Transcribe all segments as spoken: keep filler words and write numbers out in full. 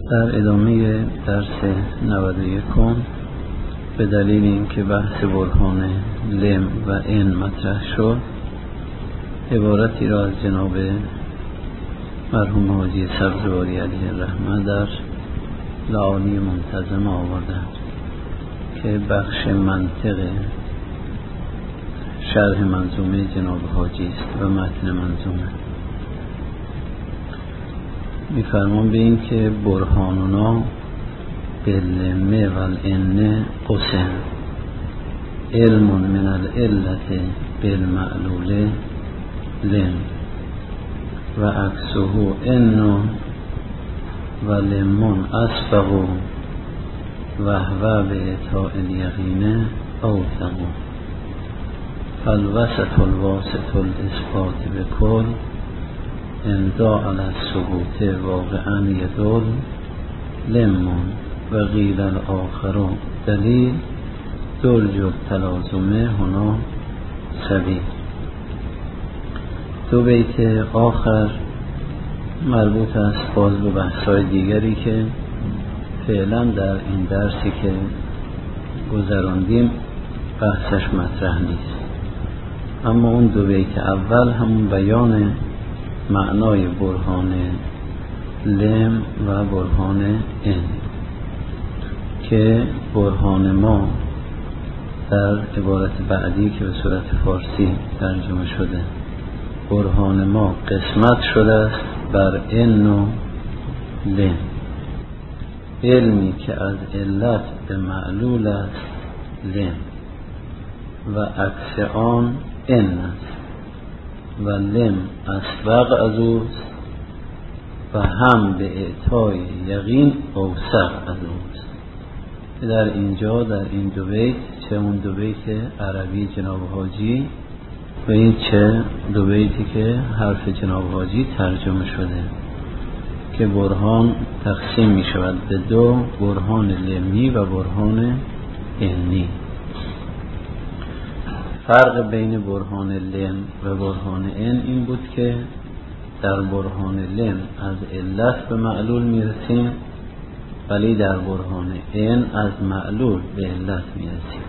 در ادامه درس نود و یک به دلیل اینکه بحث برهان لم و ان مطرح شد، عبارتی را از جناب مرحوم حاجی سبزواری علیه الرحمه در لعالی منتظم آوردند که بخش منطق شرح منظومه جناب حاجی است و متن منظومه. می‌فرمان به این که برهاننا باللم و الان قسم علم من العلت بالمعلول لم و عکسه ان و لم اسبق و هو به اعطاء الیقین اوثق فالوسط الواسط الاثبات بکل امضا علی الثبوت واقعا یدل لم و غیر الاخر دلیل درج التلازمه هنا سبیل. دو بیت آخر مربوط است باز به بحث‌های دیگری که فعلا در این درسی که گذراندیم بحثش مطرح نیست، اما اون دو بیت اول همون بیان معنای برهان لم و برهان ان که برهان ما در عبارت بعدی که به صورت فارسی ترجمه شده، برهان ما قسمت شده است بر ان و لم، علمی که از علت به معلول است لم و عکس آن ان است و لم اسبق از اوست و هم به اعطای یقین اوثق از اوست. در اینجا در این دو بیت، چه اون دو بیت عربی جناب حاجی و این چه دو بیتی که حرف جناب حاجی ترجمه شده، که برهان تقسیم می شود به دو، برهان لمی و برهان انی. فرق بین برهان لم و برهان ان این بود که در برهان لم از علت به معلول میرسیم، ولی در برهان ان از معلول به علت میرسیم.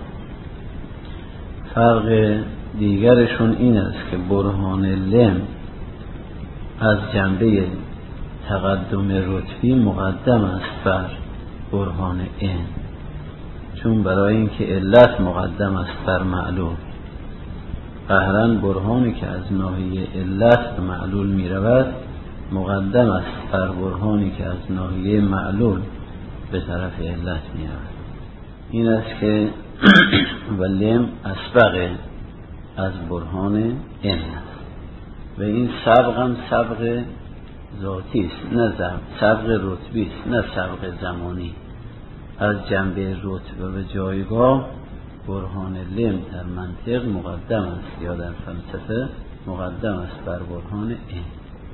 فرق دیگرشون این است که برهان لم از جنبه تقدم رتبی مقدم است بر برهان ان، چون برای اینکه علت مقدم است بر معلول، قهراً برهانی که از ناحیه علت به معلول می رود مقدم است بر برهانی که از ناحیه معلول به طرف علت می رود. این است که ولیم اسبق از برهان ان است و این سبق هم سبق ذاتی است، نه سبق رتبی است، نه سبق زمانی. از جنبه رتبه و جایگاه برهان لم در منطق مقدم است یا در فلسفه مقدم است بر برهان این.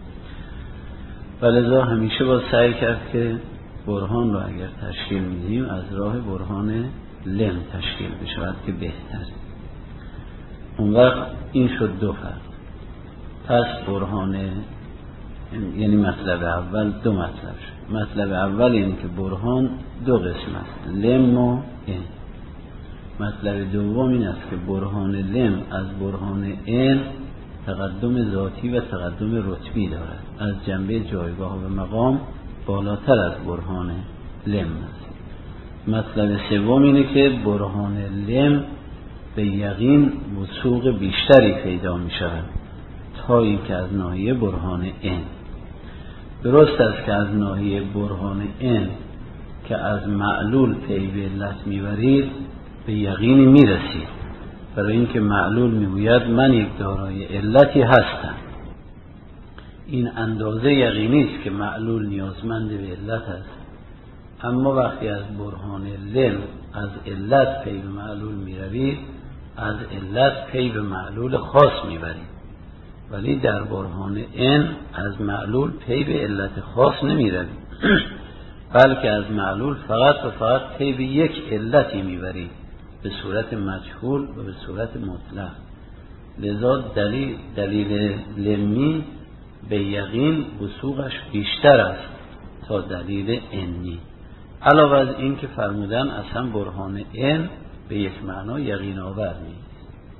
ولذا همیشه با سعی کرد که برهان رو اگر تشکیل میدیم از راه برهان لم تشکیل بشود که بهتر. اون وقت این شد دو فرق. پس برهان یعنی مطلب اول دو مطلب شد. مطلب اول این که برهان دو قسم است، لم و این. مطلب دوم این است که برهان لم از برهان ان تقدم ذاتی و تقدم رتبی دارد، از جنبه جایگاه و مقام بالاتر از برهان لم است. مطلب سوم اینه که برهان لم به یقین وثوق بیشتری پیدا می شود تا اینکه از ناحیه برهان ان. درست است که از ناحیه برهان ان که از معلول پی به علت میبرید به یقینی میرسید، برای اینکه معلول میگوید من یک دارای علتی هستم. این اندازه یقینی است که معلول نیازمند به علت است. اما وقتی از برهان لم از علت پی به معلول میروید، از علت پی به معلول خاص میبرید، ولی در برهان ان از معلول پی به علت خاص نمیروید بلکه از معلول فقط و فقط پی به یک علتی میبرید به صورت مجهول و به صورت مطلق. لذا دلیل, دلیل لمی به یقین وثوقش بیشتر است تا دلیل انی. علاوه از این که فرمودن اصلا برهان ان به یک معنا یقین آور نیست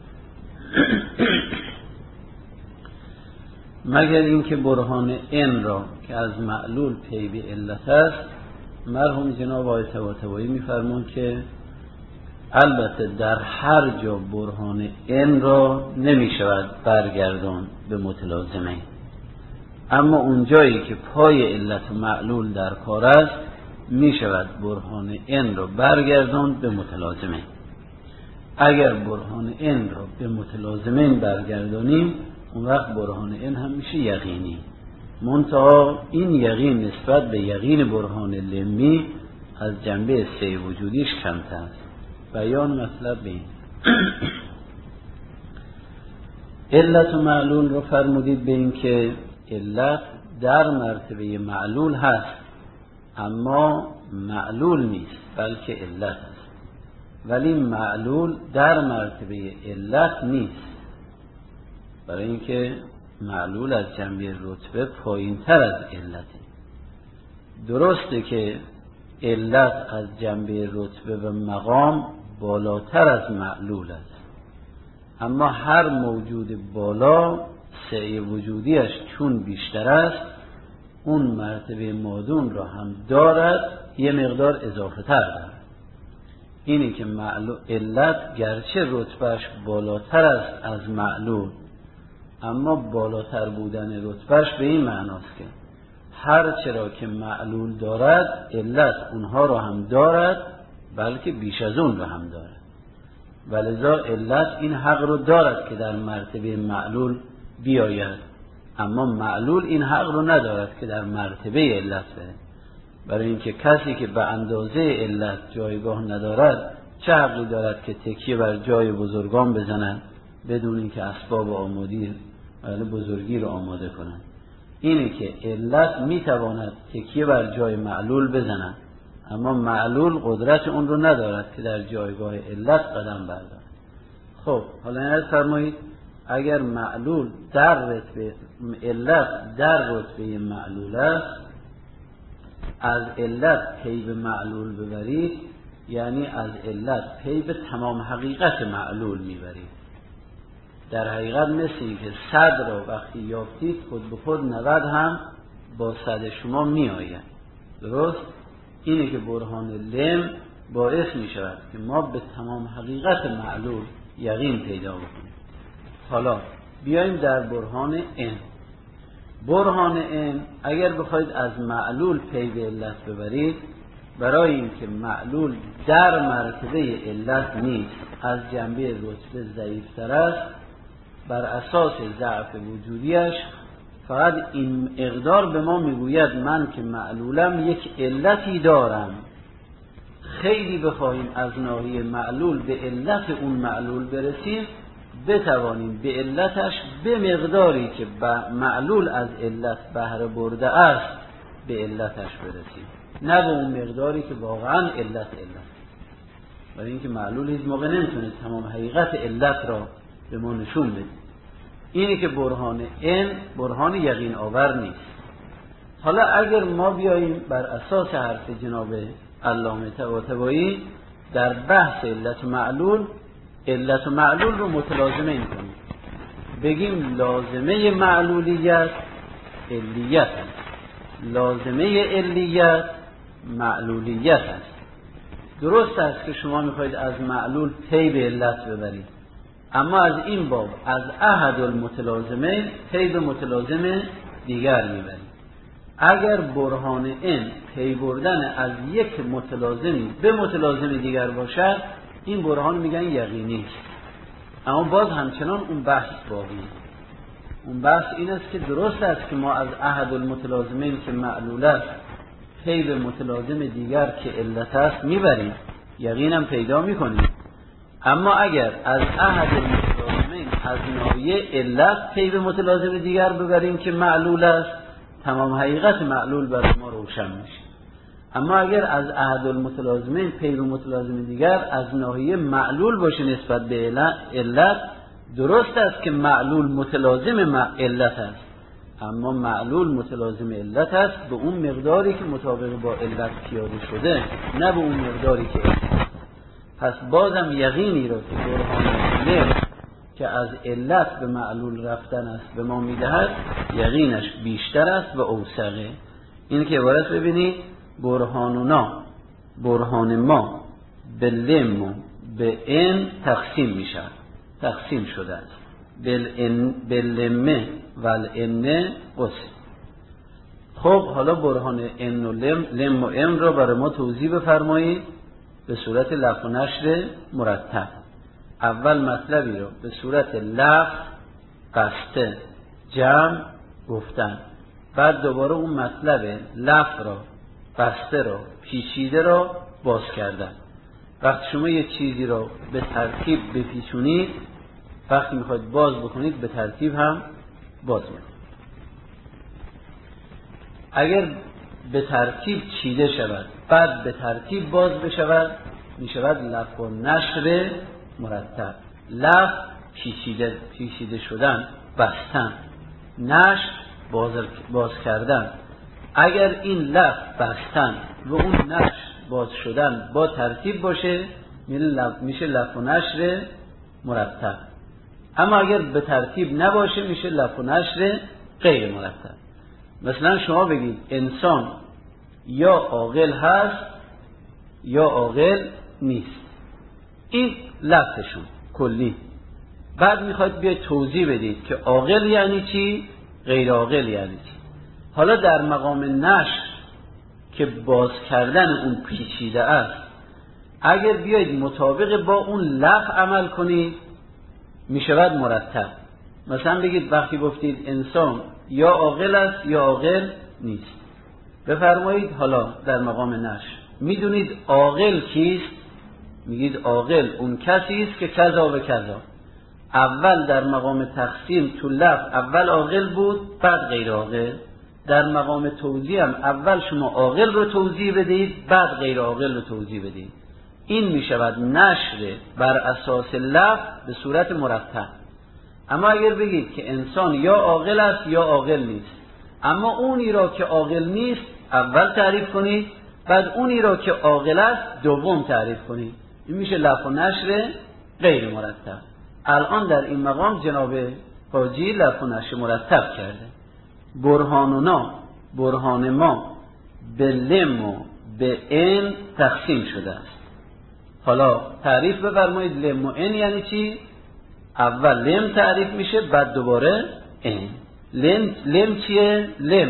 مگر اینکه برهان ان را که از معلول پی به علت است. مرحوم جناب آقای طباطبایی می‌فرمون که البته در هر جا برهان ان را نمی شود برگردان به متلازمه، اما اونجایی که پای علت و معلول در کار است می شود برهان ان را برگردان به متلازمه. اگر برهان ان را به متلازمه برگردانیم اون وقت برهان ان هم میشه یقینی، منتها این یقین نسبت به یقین برهان لمی از جنبه سه وجودیش کمتر است. بیان مطلب به این علت و معلول رو فرمودید به این که علت در مرتبه معلول هست اما معلول نیست بلکه علت است، ولی معلول در مرتبه علت نیست، برای اینکه معلول از جنبه رتبه پایین تر از علته. درسته که علت از جنبه رتبه و مقام بالاتر از معلول است، اما هر موجود بالا سعی وجودیش چون بیشتر است اون مرتبه مادون را هم دارد، یه مقدار اضافه تر دارد. اینی که معلول علت گرچه رتبهش بالاتر است از معلول، اما بالاتر بودن رتبهش به این معناست که هر چرا که معلول دارد علت اونها را هم دارد بلکه بیش از اون را هم دارد، ولذا علت این حق رو دارد که در مرتبه معلول بیاید، اما معلول این حق رو ندارد که در مرتبه علت بره، برای اینکه کسی که به اندازه علت جایگاه ندارد چه حقی دارد که تکیه بر جای بزرگان بزنند بدون اینکه اسباب آمادی بزرگی رو آماده کنند. اینه که علت میتواند تکیه بر جای معلول بزند، اما معلول قدرت اون رو ندارد که در جایگاه علت قدم بردارد. خب حالا این فرمایید اگر معلول در رتبه علت در رتبه معلول است، از علت پی به معلول ببرید یعنی از علت پی به تمام حقیقت معلول میبرید. در حقیقت مثل این که صد را وقتی یافتید خود به خود نود هم با صد شما می آید. درست؟ اینه که برهان لم باعث می شود که ما به تمام حقیقت معلول یقین پیدا بکنیم. حالا بیاییم در برهان ان. برهان ان اگر بخواید از معلول پی به علت ببرید، برای اینکه معلول در مرتبه علت نیست، از جنبه رتبه ضعیف‌تر است، بر اساس ضعف وجودیش فقط این اقدار به ما میگوید من که معلولم یک علتی دارم. خیلی بخواهیم از ناحیه معلول به علت اون معلول برسیم، بتوانیم به علتش به مقداری که معلول از علت بهره برده است به علتش برسیم، نه به اون مقداری که واقعا علت علت، برای اینکه معلول هیچ موقع نمیتونه تمام حقیقت علت را به ما نشون بده. اینه که برهان ان برهان یقین آور نیست. حالا اگر ما بیاییم بر اساس حرف جناب علامه طباطبایی در بحث علت و معلول، علت و معلول رو متلازمه این کنیم، بگیم لازمه معلولیت علیت است، لازمه علیت معلولیت است. درست است که شما میخواید از معلول پی به علت ببرید، اما از این باب از احد المتلازمه پی به متلازم دیگر میبرید. اگر برهان ان پی بردن از یک متلازمی به متلازم دیگر باشد، این برهان میگن یقینی است، اما باز همچنان اون بحث باقی. اون بحث این است که درست است که ما از احد المتلازمین که معلول است پی به متلازم دیگر که علت است میبریم، یقینم پیدا میکنیم، اما اگر از احد المتلازمین از ناحیه علت پی به متلازم دیگر ببریم که معلول است، تمام حقیقت معلول برای ما روشن میشه. اما اگر از احد المتلازمین پی به متلازم دیگر از ناحیه معلول باشه نسبت به علت، درست است که معلول متلازم علت است، اما معلول متلازم علت است به اون مقداری که مطابق با علت پیاده شده، نه به اون مقداری که علت. پس بازم یقینی رو که برهان لم که از علت به معلول رفتن است به ما میدهد، یقینش بیشتر است و اوثقه. این که عبارت ببینید برهانونا، برهان ما به لم به ان تقسیم میشه، تقسیم شده است. باللمه و الان قسم. خب حالا برهان ان و لم لم و ام را برای ما توضیح بفرمایید به صورت لفظ و نشر مرتب. اول مطلبی رو به صورت لفظ قصده جمع گفتن، بعد دوباره اون مطلب لفظ را قصده را پیچیده را باز کردن. وقتی شما یه چیزی رو به ترتیب بپیچونید، وقتی میخواید باز بکنید به ترتیب هم باز میکنید. اگر به ترتیب چیده شود بعد به ترتیب باز بشود میشود لفظ و نشر مرتب. لفظ پیچیده پیچیده شدن، بستن، نشر باز, باز کردن. اگر این لفظ بستن و اون نشر باز شدن با ترتیب باشه میشه لفظ و نشر مرتب. اما اگر به ترتیب نباشه میشه لفظ و نشر غیر مرتب. مثلا شما بگید انسان یا عاقل هست یا عاقل نیست، این لفظشون کلی. بعد میخواید بیاید توضیح بدید که عاقل یعنی چی، غیر عاقل یعنی چی. حالا در مقام نشر که باز کردن اون پیچیده است، اگر بیاید مطابق با اون لفظ عمل کنید میشود مرتب. مثلا بگید وقتی گفتید انسان یا عاقل است یا عاقل نیست، بفرمایید حالا در مقام نشر میدونید عاقل کیست؟ میگید عاقل اون کسی است که کذا و کذا. اول در مقام تقسیم تو لفظ اول عاقل بود بعد غیر عاقل. در مقام توضیح هم اول شما عاقل رو توضیح بدید بعد غیر عاقل رو توضیح بدید. این میشود نشر بر اساس لفظ به صورت مرتب. اما اگر بگید که انسان یا عاقل است یا عاقل نیست، اما اونی را که عاقل نیست اول تعریف کنید بعد اونی را که عاقل است دوم تعریف کنید، این میشه لفظ و نشر غیر مرتب. الان در این مقام جناب حاجی لفظ و نشر مرتب کرده. برهانونا، برهان ما به لم و به ان تقسیم شده است. حالا تعریف بفرمایید لم و ان یعنی چی؟ اول لم تعریف میشه بعد دوباره ان. لم, لم چیه؟ لم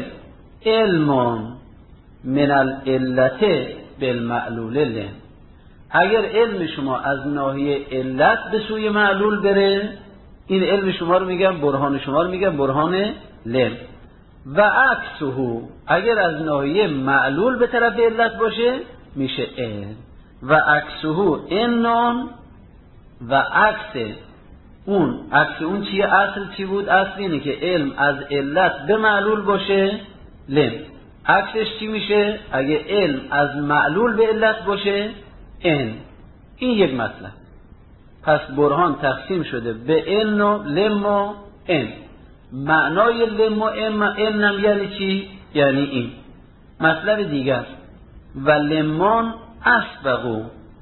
علم من العلت بالمعلول لم. اگر علم شما از ناحیه علت به سوی معلول بره، این علم شما رو میگم، برهان شما رو میگم برهان لم. و عکسه اگر از ناحیه معلول به طرف علت باشه میشه ان. و عکسه انون. و عکس اون، عکس اون چیه؟ اصل چی بود؟ اصل اینه که علم از علت به معلول باشه لم. عکسش چی میشه؟ اگه علم از معلول به علت باشه ان. این یک مطلب. پس برهان تقسیم شده به ان و لم و ان. معنای لم و ان یعنی چی؟ یعنی این. مطلب دیگر و لمان اسبقو.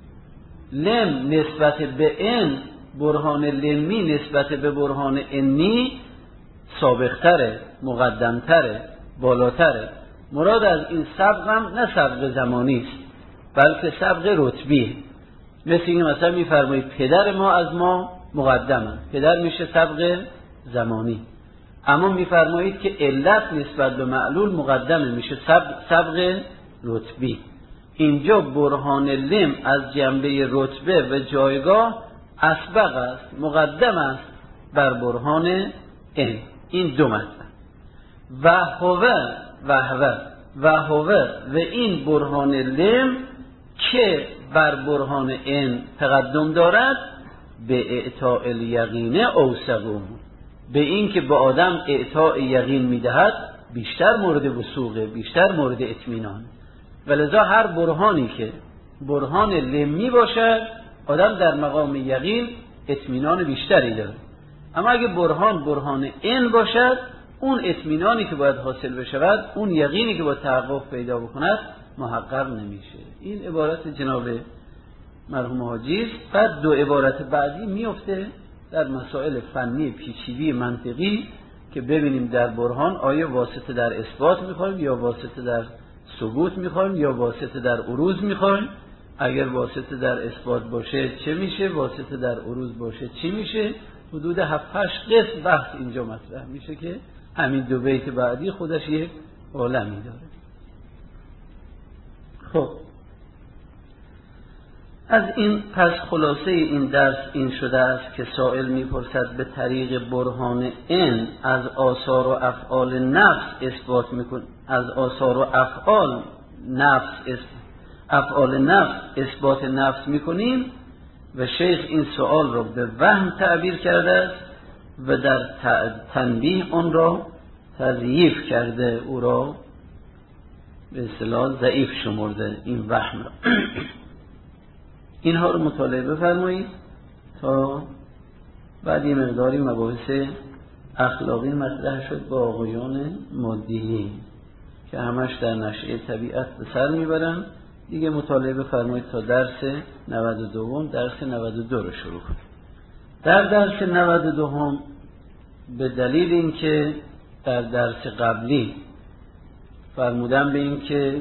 لم نسبت به ان، برهان لمی نسبت به برهان انی سابقتره، مقدمتره، بالاتره. مراد از این سبق هم نه سبق زمانی است بلکه سبق رتبی. مثل این مثلا میفرمایید پدر ما از ما مقدمه، پدر میشه سبق زمانی. اما میفرمایید که علت نسبت به معلول مقدمه، میشه سبق, سبق رتبی. اینجا برهان لم از جنبه رتبه و جایگاه اسبق است، مقدم است بر برهان ان. این دو مطلب. و هو و هو و هو و این برهان لم که بر برهان ان تقدم دارد به اعطاء الیقین اوثقو، به این که به آدم اعطاء یقین میدهد بیشتر مورد وثوقه، بیشتر مورد اطمینان. ولذا هر برهانی که برهان لمی باشد آدم در مقام یقین اطمینان بیشتری داره. اما اگه برهان برهان ان باشد اون اطمینانی که باید حاصل بشود، اون یقینی که باید تحقق پیدا بکند محقق نمیشه. این عبارت جناب مرحوم حاجی است. بعد دو عبارت بعدی میفته در مسائل فنی پیچیده منطقی که ببینیم در برهان آیا واسطه در اثبات میخوایم یا واسطه در ثبوت میخوایم یا واسطه در عروض میخوایم. اگر واسطه در اثبات باشه چه میشه، واسطه در عروض باشه چی میشه. حدود هفت هشت قسم بحث اینجا مطرح میشه که همین دو بیت بعدی خودش یک عالمی داره. خب از این پس خلاصه این درس این شده است که سائل میپرسد به طریق برهان ان از آثار و افعال نفس اثبات میکن از آثار و افعال نفس افعال نفس اثبات نفس میکنیم و شیخ این سوال را به وهم تعبیر کرده است و در تنبیه آن را تضعیف کرده، او را به اصطلاح ضعیف شمرده این وهم را. اینها رو مطالعه بفرمایید تا بعد یه مقداری مباحث اخلاقی مطرح شد با آقایان مادیی که همش در نشأه طبیعت به سر میبرن. دیگه مطالعه بفرمایید تا درس نود و دو درس نود و دو رو شروع کنیم. در درس نود و دو به دلیل اینکه در درس قبلی فرمودم به این که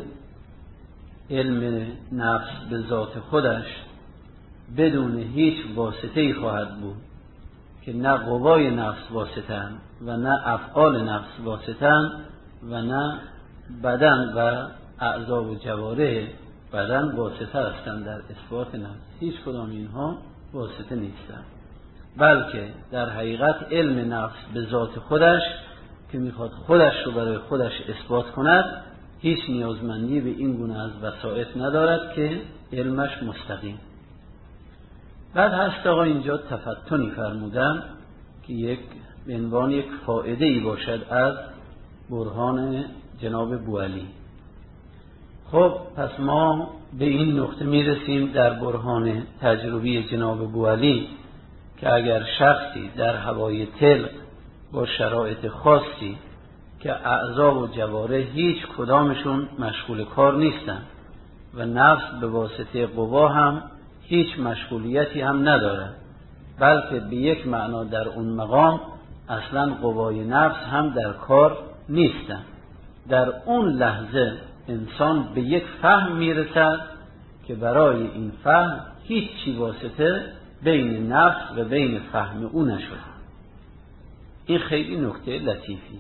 علم نفس به ذات خودش بدون هیچ واسطه‌ای خواهد بود که نه قوای نفس واسطه‌اند و نه افعال نفس واسطه‌اند و نه بدن و اعضا و جوارح بدن واسطه هستند در اثبات نفس. هیچ کدام اینها واسطه نیستند، بلکه در حقیقت علم نفس به ذات خودش که میخواد خودش رو برای خودش اثبات کند هیچ نیازمندی به این گونه از وسائط ندارد که علمش مستقیم. بعد هست آقا اینجا تفتنی فرمودن که یک به عنوان یک فائده ای باشد از برهان جناب بوعلی. خب پس ما به این نقطه میرسیم در برهان تجربی جناب بوعلی که اگر شخصی در هوای طلق با شرایط خاصی که اعضا و جوارح هیچ کدامشون مشغول کار نیستن و نفس به واسطه قوا هم هیچ مشغولیتی هم نداره، بلکه به یک معنا در اون مقام اصلا قوای نفس هم در کار نیستن، در اون لحظه انسان به یک فهم میرسد که برای این فهم هیچی واسطه بین نفس و بین فهم او نشد. این خیلی نکته لطیفی.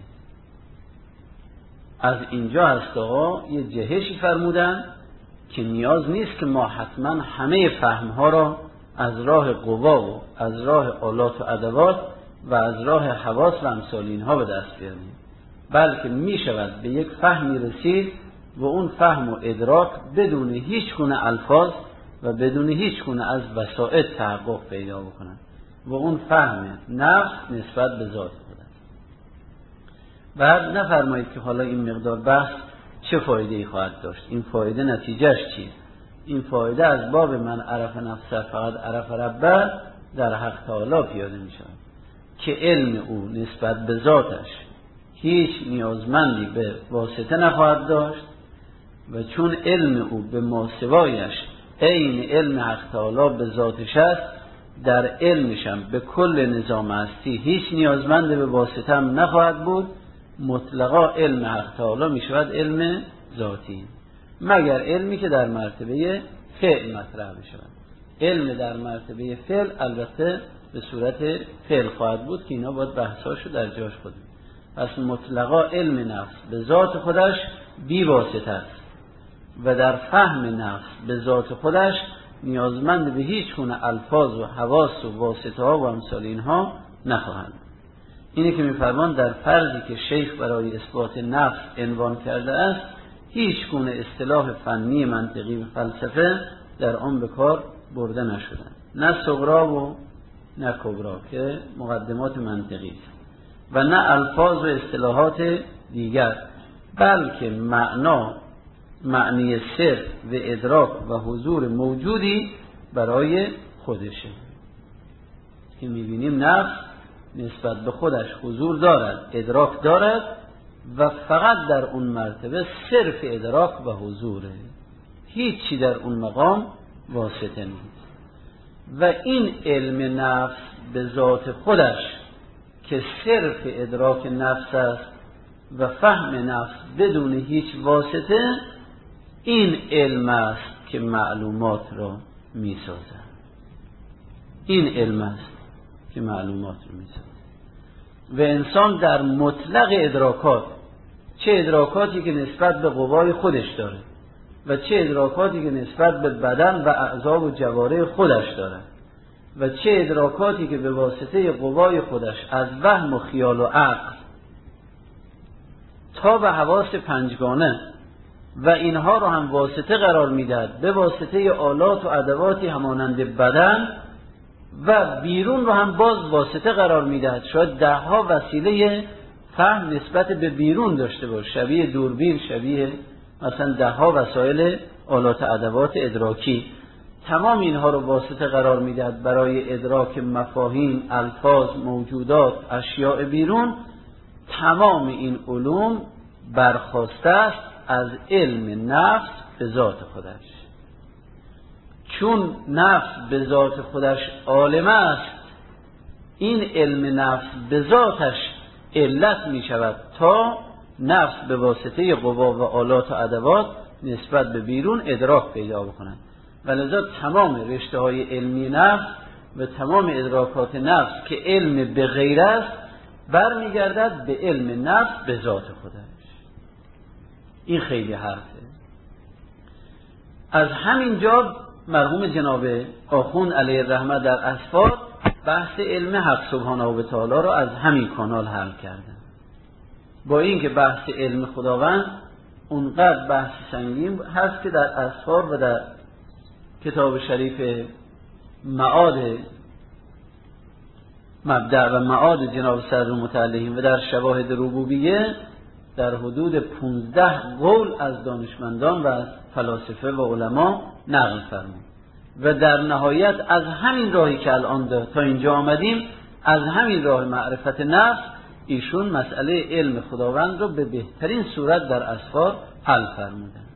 از اینجا هست آقا یه جهشی فرمودن که نیاز نیست که ما حتما همه فهمها را از راه قوا و از راه آلات و ادوات و از راه حواس و امثال اینها به دست بیاریم، بلکه می شود به یک فهمی رسید و اون فهم و ادراک بدون هیچ گونه الفاظ و بدون هیچ گونه از وسائط تحقق پیدا بکنن و اون فهم نفس نسبت به ذات خود است. بعد نفرمایید که حالا این مقدار بحث چه فایده ای خواهد داشت، این فایده نتیجهش چیه؟ این فایده از باب من عرف نفسه فقط عرف ربه در حق تعالی پیاده می شود که علم او نسبت به ذاتش هیچ نیازمندی به واسطه نخواهد داشت و چون علم او به ماسوایش عین علم حق تعالی به ذاتش است، در علمش هم به کل نظام هستی هیچ نیازمند به واسطه هم نخواهد بود. مطلقا علم حق تعالی می شود علم ذاتی، مگر علمی که در مرتبه فعل مطرح بشود. علم در مرتبه فعل البته به صورت فعل خواهد بود که اینا باید بحثاشو در جاش خود. پس مطلقا علم نفس به ذات خودش بی واسطه است و در فهم نفس به ذات خودش نیازمند به هیچ گونه الفاظ و حواس و واسطه ها و امثال اینها نخواهند. اینه که می‌فرمان در فرضی که شیخ برای اثبات نفس عنوان کرده است هیچ گونه اصطلاح فنی منطقی و فلسفه در آن به کار برده نشدن، نه صغرا و نه کبرا که مقدمات منطقی است و نه الفاظ و اصطلاحات دیگر، بلکه معنا معنی صرف و ادراک و حضور موجودی برای خودشه که می‌بینیم نفس نسبت به خودش حضور دارد، ادراک دارد و فقط در اون مرتبه صرف ادراک و حضوره، هیچی در اون مقام واسطه نیست. و این علم نفس به ذات خودش که صرف ادراک نفس است و فهم نفس بدون هیچ واسطه، این علم است که معلومات را می سازد. این علم است که معلومات را می سازد. و انسان در مطلق ادراکات، چه ادراکاتی که نسبت به قوای خودش داره و چه ادراکاتی که نسبت به بدن و اعضا و جوارح خودش داره و چه ادراکاتی که به واسطه قوای خودش از وهم و خیال و عقل تا به حواس پنجگانه و اینها رو هم واسطه قرار میداد به واسطه آلات و ادواتی همانند بدن و بیرون رو هم باز واسطه قرار میداد. شاید ده ها وسیله فهم نسبت به بیرون داشته باشه، شبیه دوربین، شبیه مثلا ده ها وسایل آلات ادوات ادراکی. تمام اینها رو واسطه قرار میداد برای ادراک مفاهیم، الفاظ، موجودات، اشیاء بیرون. تمام این علوم برخواسته است از علم نفس به ذات خودش. چون نفس به ذات خودش عالم است، این علم نفس به ذاتش علت می شود تا نفس به واسطه قوا و آلات و ادوات نسبت به بیرون ادراک پیدا بکنند. ولذا تمام رشته های علمی نفس و تمام ادراکات نفس که علم به غیر است برمیگردد به علم نفس به ذات خودش. این خیلی حرفه. از همین جا مرحوم جناب آخوند علیه الرحمه در اسفار بحث علم حق سبحانه و تعالی را از همین کانال حل کردن. با اینکه بحث علم خداوند اونقدر بحث سنگین هست که در اسفار و در کتاب شریف معاد مبدأ و معاد جناب صدر متعلقین و در شواهد ربوبیه در حدود پونزده قول از دانشمندان و از فلاسفه و علما نقل فرمود و در نهایت از همین راهی که الان تا اینجا آمدیم، از همین راه معرفت نفس، ایشون مسئله علم خداوند رو به بهترین صورت در اسفار حل فرمودن.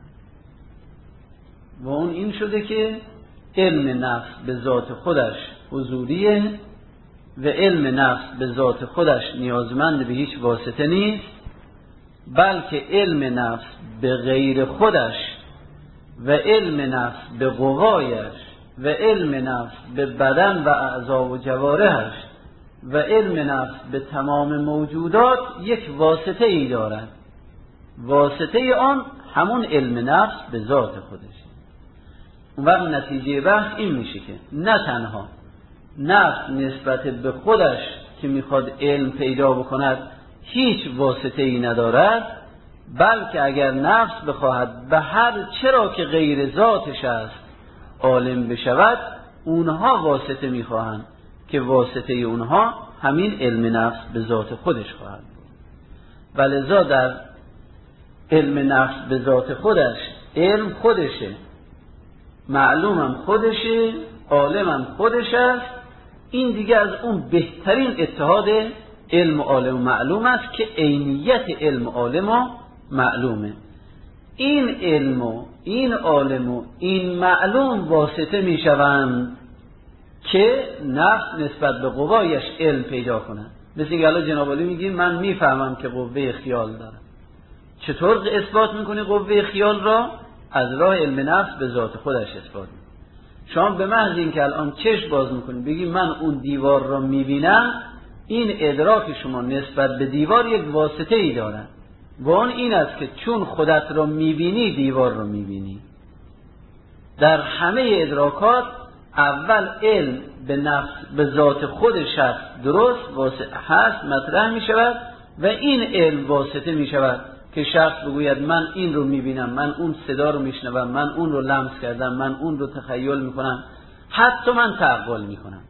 و اون این شده که علم نفس به ذات خودش حضوریه و علم نفس به ذات خودش نیازمند به هیچ واسطه نیست، بلکه علم نفس به غیر خودش و علم نفس به قوایش و علم نفس به بدن و اعضا و جوارحش و علم نفس به تمام موجودات یک واسطه ای دارد. واسطه آن همون علم نفس به ذات خودش. اون وقت نتیجه بحث این میشه که نه تنها نفس نسبت به خودش که میخواد علم پیدا بکند هیچ واسطه ای ندارد، بلکه اگر نفس بخواهد به هر چرا که غیر ذاتش است عالم بشود، اونها واسطه میخواهند که واسطه اونها همین علم نفس به ذات خودش خواهد بود. ولذا در علم نفس به ذات خودش علم خودشه، معلومم خودشه، عالمم خودش است. این دیگه از اون بهترین اتحاد علم و عالم و معلوم است که عینیت علم و عالم و معلومه. این علم و این عالم و این معلوم واسطه می شوند که نفس نسبت به قوایش علم پیدا کنه. مثل اینکه الان جناب عالی میگیم من میفهمم که قوه خیال دارم. چطور اثبات میکنی قوه خیال را؟ از راه علم نفس به ذات خودش اثبات میکنی. شما به محض اینکه الان چشم باز میکنی بگی من اون دیوار را میبینم، این ادراک شما نسبت به دیوار یک واسطه ای داره و اون این است که چون خودت را میبینی دیوار را میبینی. در همه ادراکات اول علم به نفس به ذات خود شخص درست واسطه هست مطرح میشود و این علم واسطه میشود که شخص بگوید من این رو میبینم، من اون صدا رو میشنوم، من اون رو لمس کردم، من اون رو تخیل میکنم، حتی من تعقل میکنم.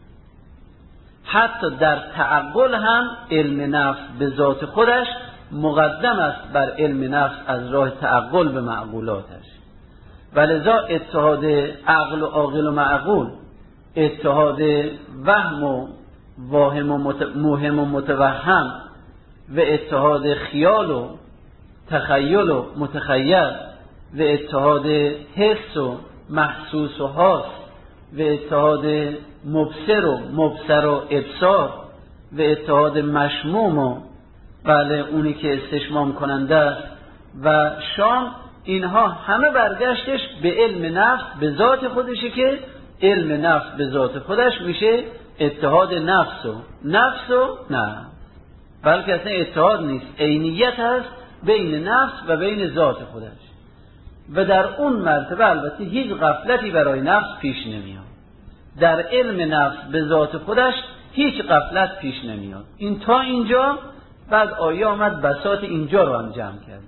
حتی در تعقل هم علم نفس به ذات خودش مقدم است بر علم نفس از راه تعقل به معقولاتش. ولذا اتحاد عقل و عاقل و معقول، اتحاد وهم و واهم و مت... موهم و متوهم و اتحاد خیال و تخیل و متخیل و اتحاد حس و محسوس و حاس و اتحاد مبصر و مبصر و ابصار و اتحاد مشموم و بله اونی که استشمام کننده است و شام، اینها همه برگشتش به علم نفس به ذات خودشه که علم نفس به ذات خودش میشه اتحاد نفس و نفس و نفس، بلکه اصلا اتحاد نیست، عینیت هست بین نفس و بین ذات خودش و در اون مرتبه البته هیچ غفلتی برای نفس پیش نمیاد. در علم نفس به ذات خودش هیچ غفلت پیش نمیاد. این تا اینجا، بعد آیه آمد بساط اینجا رو هم جمع کرده.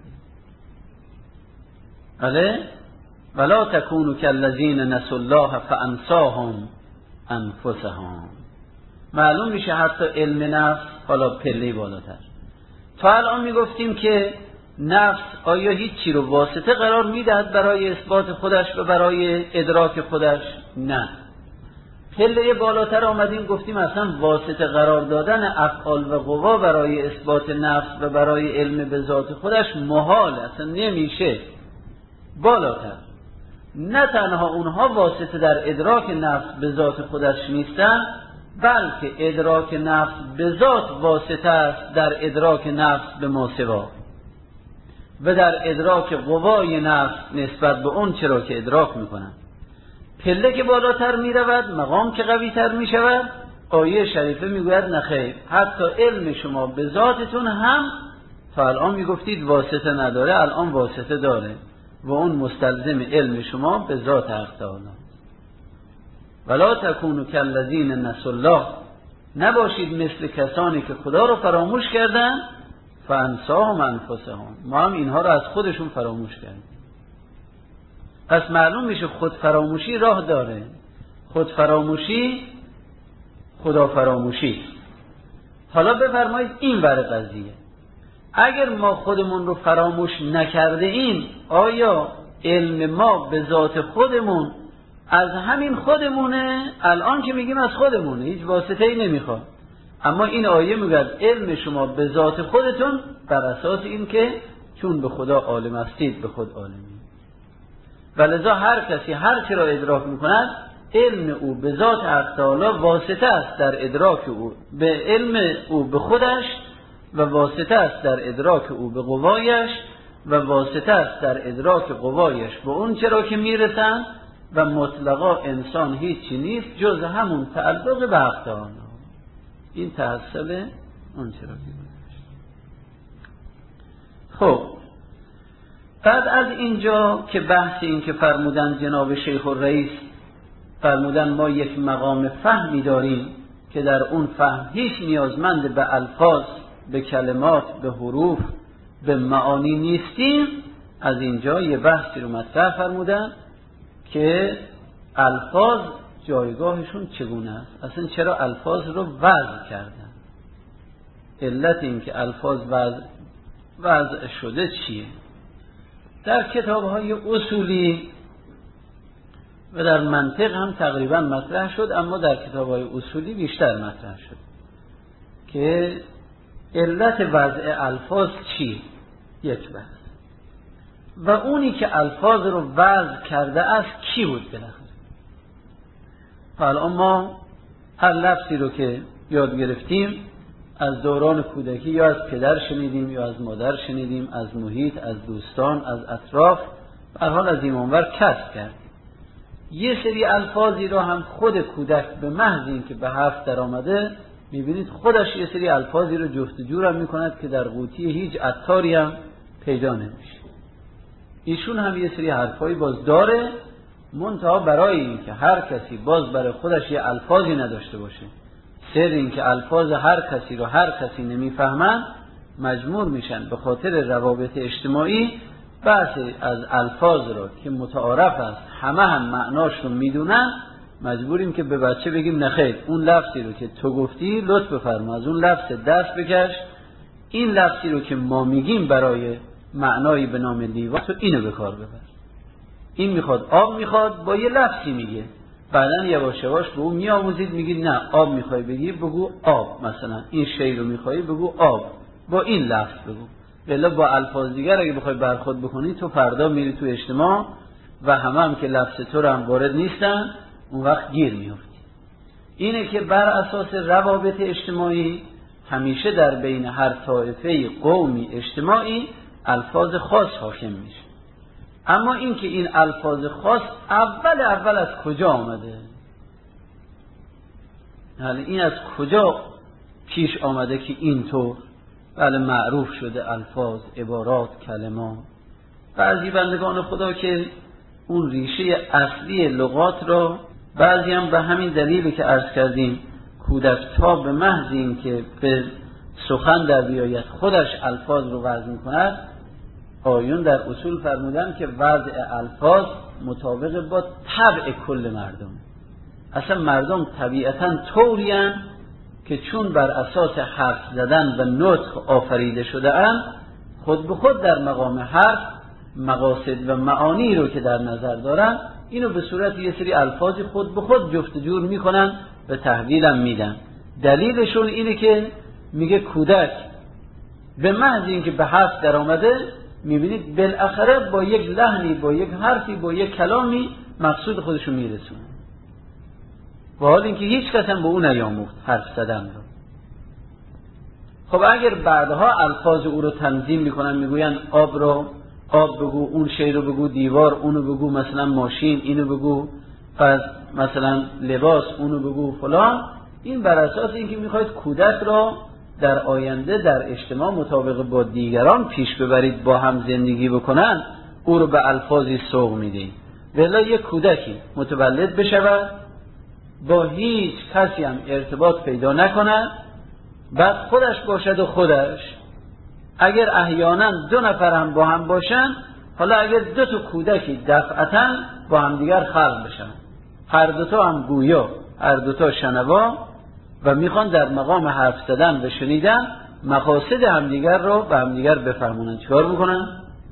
بله ولا تکونوا کالذین نسوا الله فانساهم انفسهم. معلوم میشه حتی علم نفس حالا پله بالاتر. تا الان میگفتیم که نفس آیا هیچ چی رو واسطه قرار میدهد برای اثبات خودش و برای ادراک خودش؟ نه. پله بالاتر آمدیم گفتیم اصلا واسطه قرار دادن افعال و قوا برای اثبات نفس و برای علم به ذات خودش محال، اصلا نمیشه. بالاتر نه تنها اونها واسطه در ادراک نفس به ذات خودش نیستن، بلکه ادراک نفس به ذات واسطه است در ادراک نفس به ماسوا و در ادراک قوای نفس نسبت به اون چرا که ادراک میکنن. پله که بالاتر میرود، مقام که قوی تر میشود، آیه شریفه میگوید نخیر، حتی علم شما به ذاتتون هم تا الان میگفتید واسطه نداره، الان واسطه داره و اون مستلزم علم شما به ذات حق تعالی. ولا تکونوا کالذین نسوا الله، نباشید مثل کسانی که خدا رو فراموش کردن، فانساهم انفسهم، ما هم اینها رو از خودشون فراموش کردیم. پس معلوم میشه خود فراموشی راه داره. خود فراموشی خدا فراموشی. حالا بفرمایید این ور قضیه، اگر ما خودمون رو فراموش نکرده ایم، آیا علم ما به ذات خودمون از همین خودمونه؟ الان که میگیم از خودمونه، هیچ واسطه ای نمیخواد، اما این آیه میگه علم شما به ذات خودتون بر اساس این که چون به خدا عالم هستید به خود عالمی. ولذا هر کسی هر چی را ادراک میکند، علم او به ذات حق تعالی واسطه است در ادراک او به علم او به خودش و واسطه است در ادراک او به قوایش و واسطه است در ادراک قوایش به اون چرا که میرسن و مطلقا انسان هیچی نیست جز همون تعلق به حق تعالی. این تحصیل اون چرا که گذاشت. خب بعد از اینجا که بحث این که فرمودن جناب شیخ الرئیس فرمودن ما یک مقام فهمی داریم که در اون فهم هیچ نیازمند به الفاظ، به کلمات، به حروف، به معانی نیستیم، از اینجا یه بحثی رو مطرح فرمودن که الفاظ جایگاهشون چگونه است، اصلا چرا الفاظ رو وضع کردن، علت این که الفاظ وضع, وضع شده چیه. در کتاب‌های اصولی و در منطق هم تقریبا مطرح شد، اما در کتاب‌های اصولی بیشتر مطرح شد که علت وضع الفاظ چی؟ یک بحث. و اونی که الفاظ رو وضع کرده است کی بود بالاخره؟ حالا ما هر لفظی رو که یاد گرفتیم از دوران کودکی یا از پدر شنیدیم یا از مادر شنیدیم، از محیط، از دوستان، از اطراف، به هر حال از این منور کسب کردیم. یه سری الفاظی رو هم خود کودک به محض این که به حرف در آمده میبینید خودش یه سری الفاظی رو جفتجور هم میکند که در قوطی هیچ عطاری هم پیدا نمیشه. ایشون هم یه سری حرفایی باز داره، منتها برای این که هر کسی باز برای خودش یه الفاظی نداشته باشه، سر این که الفاظ هر کسی رو هر کسی نمیفهمن، مجبور میشن به خاطر روابط اجتماعی بحث از الفاظ رو که متعارف است همه هم معناش رو میدونن، مجبوریم که به بچه بگیم نخیر اون لفظی رو که تو گفتی لطف بفرما از اون لفظ دست بکش، این لفظی رو که ما میگیم برای معنایی به نام لیوان تو اینو به کار ببر. این میخواد آب میخواد با یه لفظی میگه، بعدن یواش یواش به اون میآموزید، میگید نه آب میخوای بگی بگو آب، مثلا این شی رو میخوای بگو آب، با این لفظ بگو. ولی با الفاظ دیگر اگه بخوای برخورد بکنی تو فردا میری تو اجتماع و همه هم که لفظ تو رو هم وارد نیستن، اون وقت گیر میافتی. اینه که بر اساس روابط اجتماعی همیشه در بین هر طایفه قومی اجتماعی الفاظ خاص حاکم میشه. اما این که این الفاظ خاص اول اول از کجا آمده، یعنی این از کجا پیش آمده که اینطور بله معروف شده الفاظ، عبارات، کلمات. بعضی بندگان خدا که اون ریشه اصلی لغات را، بعضی هم به همین دلیلی که عرض کردیم کودک تا به محض این که به سخن در بیاید خودش الفاظ رو وضع می‌کند. آیون در اصول فرمودن که وضع الفاظ مطابق با طبع کل مردم. اصلا مردم طبیعتاً طورین که چون بر اساس حرف زدن و نطق آفریده شده اند، خود به خود در مقام حرف مقاصد و معانی رو که در نظر دارن اینو به صورت یه سری الفاظی خود به خود جفت جور میکنن و تحویل هم میدن. دلیلشون اینه که میگه کودک به محض اینکه به حرف در آمده میبینید بالاخره با یک لحنی، با یک حرفی، با یک کلامی مقصود خودشو میرسونه، با حال اینکه هیچ کس هم به اون نیاموخت حرف زدن رو. خب اگر بعدها الفاظ او رو تنظیم میکنن، میگوین آب رو آب بگو، اون شی رو بگو، دیوار اونو بگو، مثلا ماشین اینو بگو، پس مثلا لباس اونو بگو فلان، این بر اساس اینکه میخواید کودک را در آینده در اجتماع مطابق با دیگران پیش ببرید، با هم زندگی بکنن، او رو به الفاظی سوق میدید. ولی یک کودکی متولد بشود با هیچ کسی هم ارتباط پیدا نکند، بعد خودش باشد و خودش، اگر احیانا دو نفر هم با هم باشن، حالا اگر دو تا کودکی دفعتا با هم دیگر خلق بشن، هر دو تا هم گویا، هر دو تا شنوا و میخوان در مقام حرف زدن و شنیدن مقاصد همدیگر رو به همدیگر بفرمونن، چیکار میکنن؟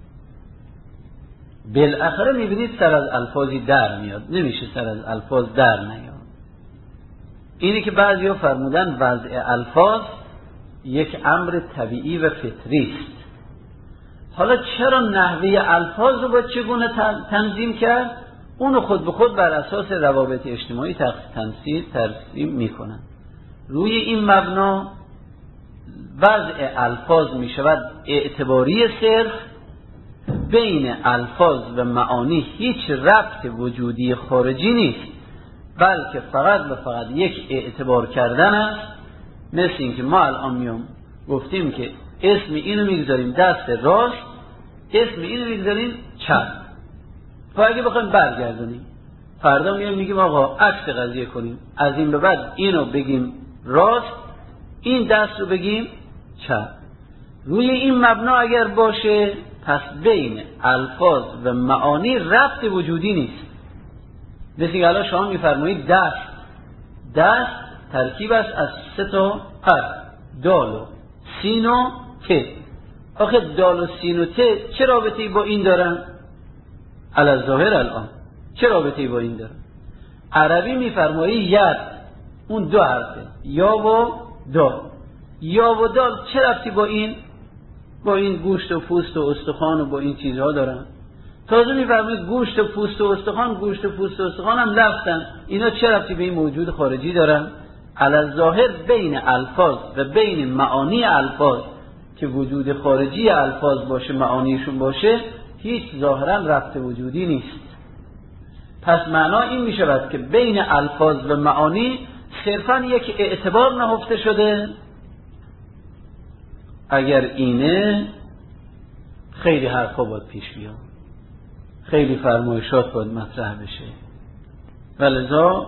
بالاخره میبینید سر از الفاظی در میاد، نمیشه سر از الفاظ در نیاد. اینی که بعضیا فرمودن وضع الفاظ یک امر طبیعی و فطری است. حالا چرا نحوه الفاظ رو با چگونه تنظیم کرد؟ اونو خود به خود بر اساس روابط اجتماعی تنظیم ترسیم میکنن. روی این مبنا وضع الفاظ می شود اعتباری صرف، بین الفاظ و معانی هیچ ربط وجودی خارجی نیست، بلکه فقط و فقط یک اعتبار کردن است. مثل این که ما الان میام گفتیم که اسم اینو میگذاریم دست راست، اسم اینو میگذاریم چپ. و اگه بخوایم برگردونیم فردا میام میگیم آقا عکس قضیه کنیم، از این به بعد اینو بگیم راست، این دست رو بگیم چپ. روی این مبنا اگر باشه پس بین الفاظ و معانی ربط وجودی نیست. مثل که الان شما میفرمایید دست، دست ترکیب است از سه تا حرف، دال و سین و ت. آخه دال و سین و ت چه رابطه‌ای با این دارن؟ علی ظاهر الان چه رابطه‌ای با این دارن؟ عربی میفرمایی ید، اون دو حرفه، یا و دال. یا و دال چه ربطی با این با این گوشت و پوست و استخوان و با این چیزها دارن؟ تازه میفرمایید گوشت و پوست و استخوان، گوشت و پوست و استخوان هم لفتن، اینا چه ربطی به این موجود خارجی دارن؟ علی ظاهر بین الفاظ و بین معانی الفاظ که وجود خارجی الفاظ باشه، معانیشون باشه، هیچ ظاهرا ربط وجودی نیست. پس معنا این می شود که بین الفاظ و معانی صرفا یک اعتبار نهفته شده. اگر اینه خیلی حرفا باید پیش بیاد، خیلی فرمایشات باید مطرح بشه. ولذا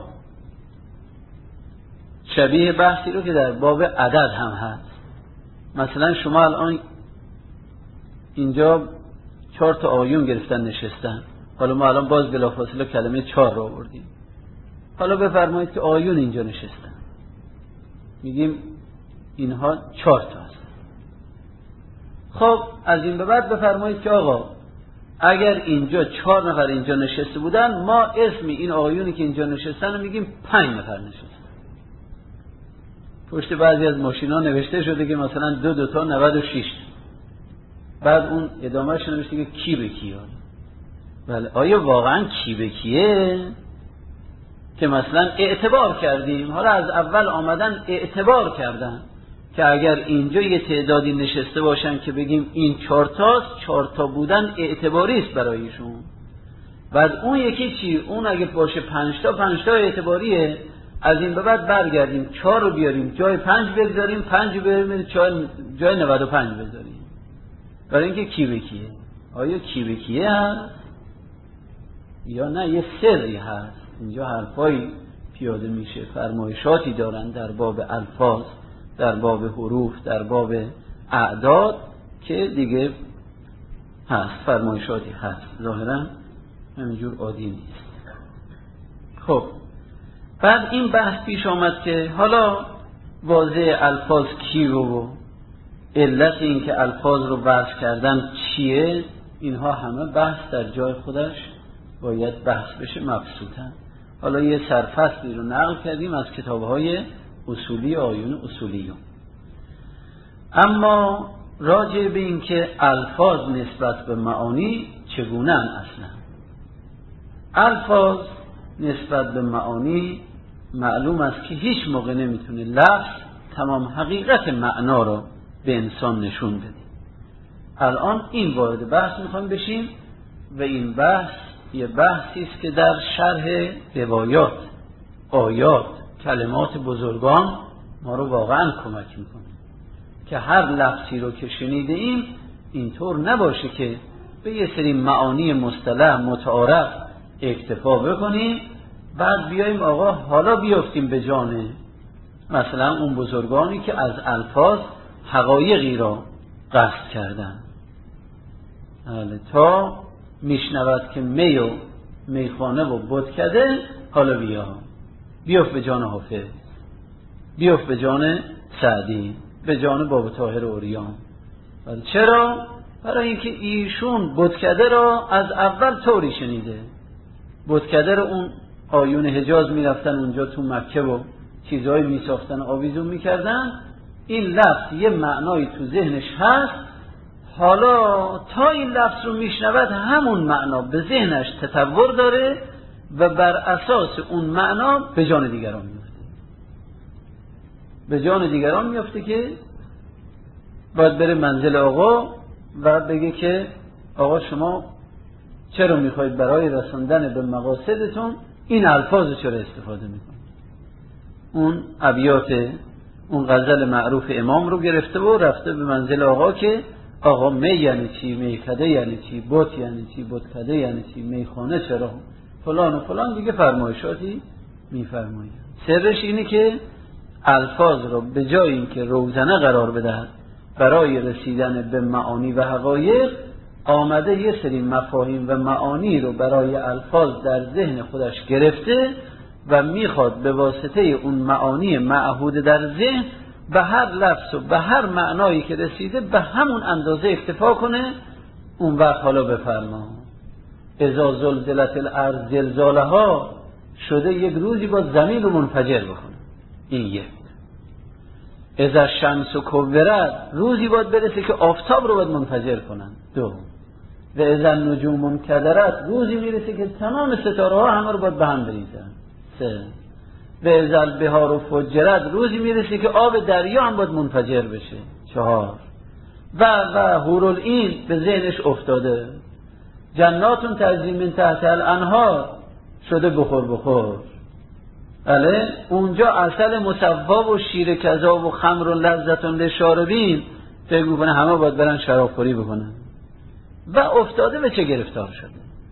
شبیه بحثی رو که در باب عدد هم هست، مثلا شما الان اینجا چهار تا آیون گرفتن نشستن، حالا ما الان باز بلافاصله کلمه چهار رو آوردیم، حالا بفرمایید که آیون اینجا نشستن، میگیم اینها چهار تا هست. خب از این به بعد بفرمایید که آقا اگر اینجا چهار نفر اینجا نشسته بودن، ما اسم این آقایونی که اینجا نشستن رو میگیم پنج نفر نشستن. پشت بعضی از ماشینا نوشته شده که مثلا دو دو تا نود و شش. بعد اون ادامهش نوشته که کی به کیه. بله، آیا واقعا کی به کیه که مثلا اعتبار کردیم؟ حالا از اول آمدن اعتبار کردن که اگر اینجا یه تعدادی نشسته باشن که بگیم این چهار تاست، چهار تا بودن اعتباری است برایشون. بعد اون یکی چی؟ اون اگه باشه پنج تا، پنج تا اعتباریه. از این به بعد برگردیم چهار رو بیاریم جای پنج بگذاریم، پنج رو بیاریم جای جای نود و پنج بذاریم. برای اینکه کی به کیه. آیا کی به کیه هست یا نه یه سری هست؟ اینجا حرفایی پیاده میشه، فرمایشاتی دارن در باب الفاظ، در باب حروف، در باب اعداد که دیگه هست، فرمایشاتی هست، ظاهرا همینجور عادی نیست. خب بعد این بحث پیش آمد که حالا واضح الفاظ کی و علت این که الفاظ رو بحث کردن چیه، اینها همه بحث در جای خودش باید بحث بشه مبسوطا. حالا یه سرفصلی رو نقل کردیم از کتاب‌های اصولی آیون اصولیون. اما راجع به این که الفاظ نسبت به معانی چگونه اصلا؟ الفاظ نسبت به معانی معلوم است که هیچ موقع نمیتونه لفظ تمام حقیقت معنا رو به انسان نشون بده. الان این وارد بحث میخوایم بشیم و این بحث یه بحثی است که در شرح روایات، آیات، کلمات بزرگان ما رو واقعا کمک میکنه که هر لفظی رو که شنیده ایم اینطور نباشه که به یه سری معانی مصطلح متعارف اکتفا بکنیم، بعد بیاییم آقا حالا بیافتیم به جان مثلا اون بزرگانی که از الفاظ حقایقی را قصد کردن. حالا تا میشنود که می و میخانه و بتکده، حالا بیا بیافت به جان حافظ، بیافت به جان سعدی، به جان بابا طاهر اوریان. چرا؟ برای اینکه ایشون بتکده را از اول طوری شنیده. بتکده رو اون آیون حجاز میرفتن اونجا تو مکه و چیزهایی میساختن، آویزون میکردن، این لفظ یه معنایی تو ذهنش هست، حالا تا این لفظ رو میشنود همون معنا به ذهنش تطور داره و بر اساس اون معنا به جان دیگران میفته. به جان دیگران میفته که باید بره منزل آقا و بگه که آقا شما چرا میخواید برای رساندن به مقاصدتون این الفاظ چرا استفاده میکنید؟ اون ابیات اون غزل معروف امام رو گرفته و رفته به منزل آقا که آقا می یعنی چی، میکده یعنی چی، بت یعنی چی، بتکده یعنی چی، میخانه چرا، فلان و فلان دیگه فرمایشاتی میفرماید. سرش اینه که الفاظ رو به جای اینکه روزنه قرار بدهد برای رسیدن به معانی و حقایق، آمده یه سری مفاهیم و معانی رو برای الفاظ در ذهن خودش گرفته و میخواد به واسطه اون معانی معهود در ذهن به هر لفظ و به هر معنایی که رسیده به همون اندازه اکتفا کنه. اون وقت حالا بفرما اذا زلزلت الارض زلزالها شده یک روزی با زمین رو منفجر بکنه. این یک. اذا الشمس کورت روزی باید برسه که آفتاب رو باید منفجر کنن. دو. و اذا النجوم انکدرت روزی میرسه که تمام ستاره ها همه رو باید به هم بریزن. سه. و اذا البحار فجرت روزی میرسه که آب دریا هم باید منفجر بشه. چهار. و و حورالعین به ذهنش افتاده جناتون تجری من تحت الانهار شده بخور بخور. بله اونجا عسل مصفا و شیر کذاب و خمر و لذتون للشاربین فکر میکنه همه باید برن شرابخوری بکنن و افتاده به چه گرفتار شده.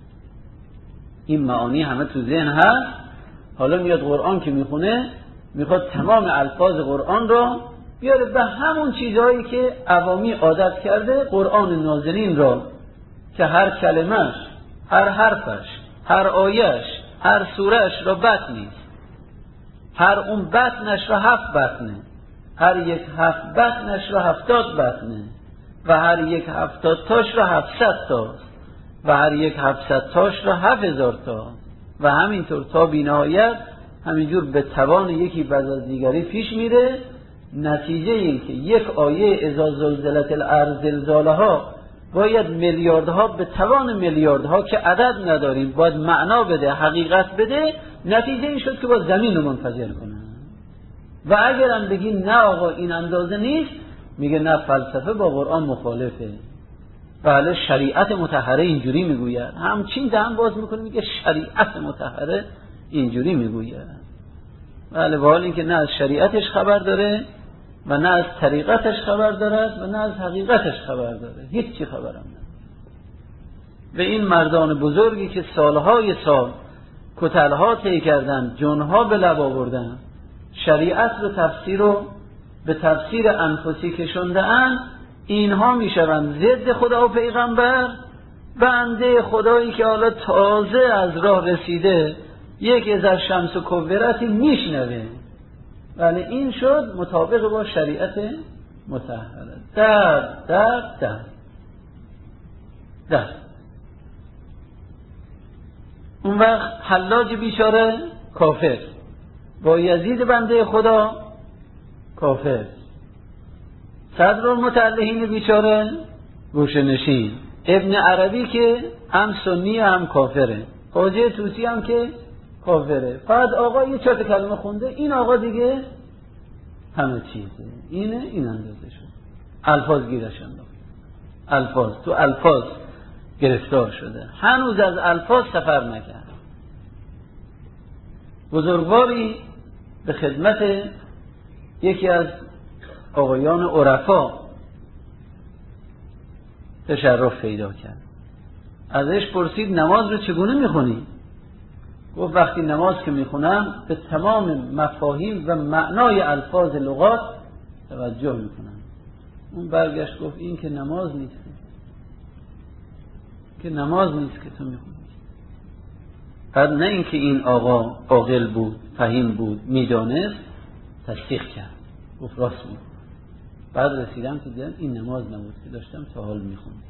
این معانی همه تو ذهن هست. حالا میاد قرآن که میخونه میخواد تمام الفاظ قرآن را بیاره به همون چیزهایی که عوامی عادت کرده قرآن نازلین را که هر کلمش، هر حرفش، هر آیش، هر سورش را بطن نیست، هر اون بطنش را هفت بطنه، هر یک هفت بطنش را هفتاد بطنه و هر یک هفتاد تاش را هفتصد تاست و هر یک هفتصد تاش را هفت هزار تا و همینطور تا بی‌نهایت همینجور به توان یکی بعد از دیگری پیش میره. نتیجه این که یک آیه اذا زلزلت الارض زلزالها باید میلیاردها به توان میلیاردها که عدد نداریم باید معنا بده، حقیقت بده. نتیجه این شد که باید زمین رو منفجر کنن. و اگرم بگی نه آقا این اندازه نیست، میگه نه فلسفه با قرآن مخالفه. بله شریعت مطهره اینجوری میگوید. همچین دهن باز میکنه میگه شریعت مطهره اینجوری میگوید. بله با حال اینکه نه از شریعتش خبر داره و نه از طریقتش خبر دارد و نه از حقیقتش خبر داره، هیچی خبرم نداره. به این مردان بزرگی که سالهای سال کتلها طی کردن، جنها به لب آوردن، شریعت رو تفسیر رو به تفسیر انفسی کشنده اند، اینها میشوند ضد خدا و پیغمبر. بنده خدایی که حالا تازه از راه رسیده یک از شمس و کورتی میشنوه. ولی این شد مطابق با شریعت مطهره. در در در در اون وقت حلاج بیچاره کافر، با یزید بنده خدا کافر، صدرالمتعلهین بیچاره گوشه نشین، ابن عربی که هم سنی هم کافره، خواجه طوسی هم که کافره. بعد آقا یه چهار کلمه خونده، این آقا دیگه همه چیزه، اینه این اندازه شد. الفاظ گیرش انداخت، الفاظ تو الفاظ گرفتار شده، هنوز از الفاظ سفر نکرد. بزرگواری به خدمت یکی از آقایان عرفا تشرف پیدا کرد. ازش پرسید نماز رو چگونه میخونی؟ گفت وقتی نماز که میخونم به تمام مفاهیم و معنای الفاظ لغات توجه میکنم. اون برگشت گفت این که نماز نیست، که نماز نیست که تو میخونی. بعد نه اینکه این آقا عاقل بود، فهیم بود، میدانست، تصدیق کرد، گفت راست میگه. بعد رسیدم که دیدم این نماز نبود که داشتم تا حال میخوندم.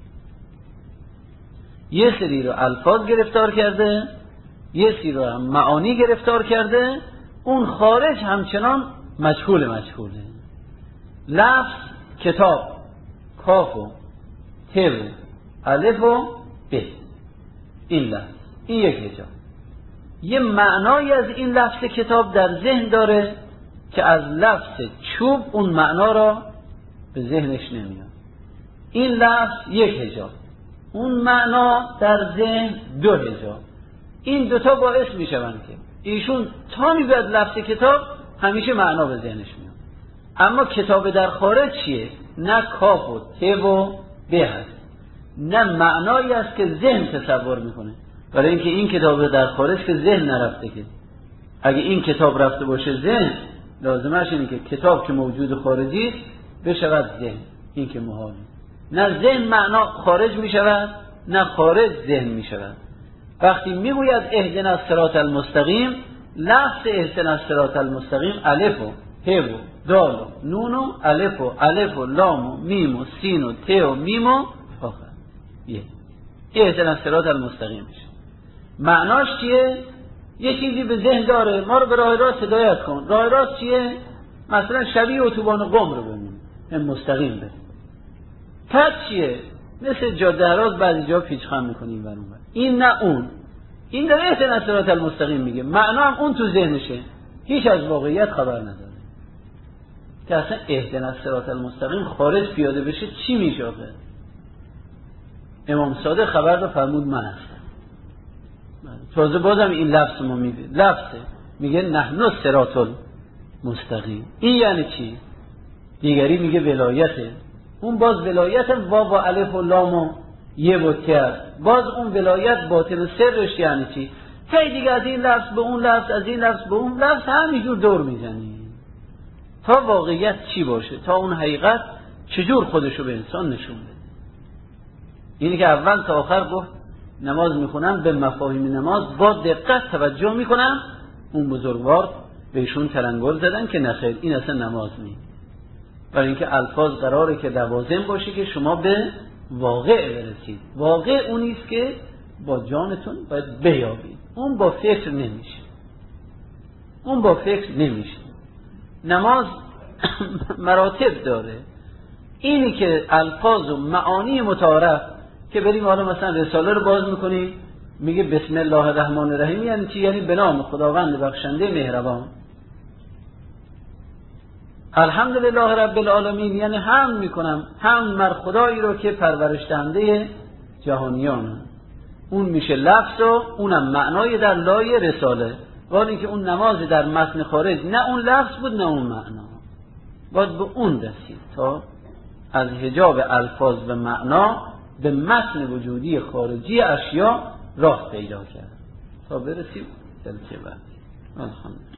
یه سری رو الفاظ گرفتار کرده، یه سری رو هم معانی گرفتار کرده، اون خارج همچنان مجهول مجهوله. لفظ کتاب، کاف و ت و الف و ب، این لفظ، این یک حجاب. یه معنای از این لفظ کتاب در ذهن داره که از لفظ چوب اون معنا را به ذهنش نمیاد. این لفظ یک حجاب، اون معنا در ذهن دو حجاب. این دوتا باعث میشوند که ایشون تا میگوید لفظ کتاب همیشه معنا به ذهنش میاد. اما کتاب در خارج چیه؟ نه کاف و ت و ب هست، نه معنایی است که ذهن تصور میکنه. برای اینکه این کتاب در خارج که ذهن نرفته، که اگه این کتاب رفته باشه ذهن، لازمش اینه که کتاب که موجود خارجی است بشود ذهن، این که محاله. نه ذهن معنا خارج میشود، نه خارج ذهن میشود. وقتی میگوید اهدنا الصراط المستقیم، لفظ اهدنا الصراط المستقیم الف و ه و دال و نون و الف و الف و لام و میم و سین و ت و میم و آخر یه اهدنا الصراط المستقیم میشه. معناش چیه؟ یه چیزی به ذهن داره، ما رو به راه راست هدایت کن. راه راست چیه؟ مثلا شبیه اتوبان قم رو ببینیم، این مستقیم بره. پس چیه؟ مثل جاده راست بعضی جا پیچ خم میکنیم برون بر. این نه اون، این داره اهدنا الصراط المستقیم میگه، معنا هم اون تو ذهنشه، هیچ از واقعیت خبر نداره. که اصلا اهدنا الصراط المستقیم خارج پیاده بشه چی میشه آخه؟ امام صادق خبر رو فرمود من هستم. تازه بازم این لفظ ما میگه، لفظه میگه نحن الصراط المستقیم. این یعنی چی؟ دیگری میگه ولایته، اون باز ولایت واو و الف و لام و یه و ت، باز اون ولایت باطن و سرش یعنی چی؟ هی دیگه از این لفظ به اون لفظ، از این لفظ به اون لفظ، همینجور دور میزنی تا واقعیت چی باشه، تا اون حقیقت چجور خودشو به انسان نشون بده. اینی که اول تا آخر گفت نماز میخونم، به مفاهیم نماز با دقت توجه میکنم. اون بزرگوار بهشون تلنگر زدن که نخیر، این اصلا نماز نیست. برای اینکه الفاظ قراره که لوازم باشه که شما به واقع برسید. واقع اونیست که با جانتون باید بیابید. اون با فکر نمیشه. اون با فکر نمیشه. نماز مراتب داره. اینی که الفاظ و معانی متعارف که بریم حالا مثلا رساله رو باز میکنیم میگه بسم الله الرحمن الرحیم یعنی چی؟ یعنی به نام خداوند بخشنده مهربان. الحمدلله رب العالمین یعنی حمد میکنم، حمد مر خدایی رو که پرورش دهنده جهانیان. اون میشه لفظ و اونم معنای در لای رساله. ولی که اون نماز در متن خارج نه اون لفظ بود نه اون معنا، باید به اون رسید تا از حجاب الفاظ و معنا به متن وجودی خارجی اشیا راه پیدا کرد تا برسیم دلچه بعد. الحمدلله.